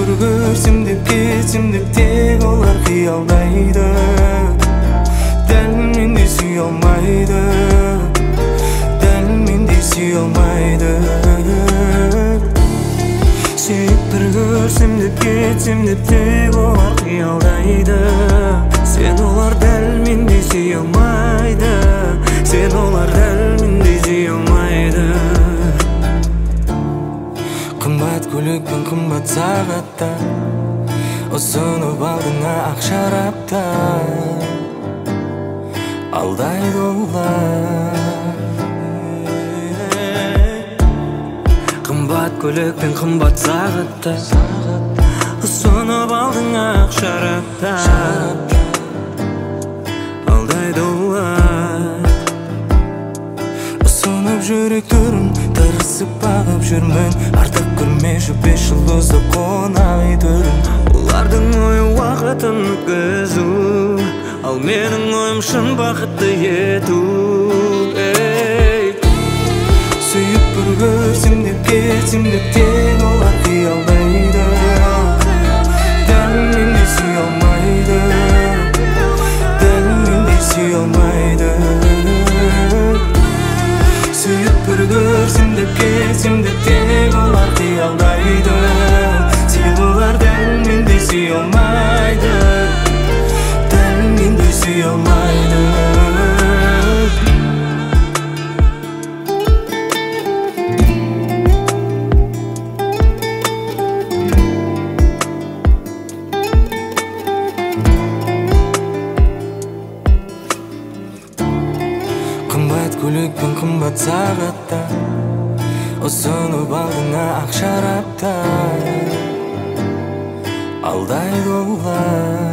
бір көрсем деп кетсем деп тек олар қиялдайды. Дәл мендей сүйе алмайды, дәл мендей сүйе алмайды. Сүйіп бір көрсем деп кетсем деп тек олар қиялдайды. Сен олар дәл мендей сүйе алмайды, сен олар дәл мендей сүйе алмайды. Қымбат көйлек пен қымбат сағатта, ұсынып алдыңа ақ шарапта, алдайды олар. Қымбат көйлек пен қымбат сағатта, ұсынып алдыңа ақ шарапта, алдайды олар. Ұсынып жүректерін тырысып бағып жүрмін, артық көрмеші 5 жұлдызды қонақ үй төрін. Олардың ойы уақытын өткізу, ал менің ойым шын бақытты ету. Сүйіп бір көрсем деп кетсем деп тек олар қиялдайды. Дәл мендей сүйе алмайды, дәл мендей сүйе алмайды. Сүйіп бір көрсем деп кетсем деп тек олар қиялдайды. Сен олар дәл мендей сүйе алмайды, дәл мендей сүйе алмайды. Қымбат көйлек пен қымбат сағатта, ұсынып алдыңа ақ шарапта, алдайды олар.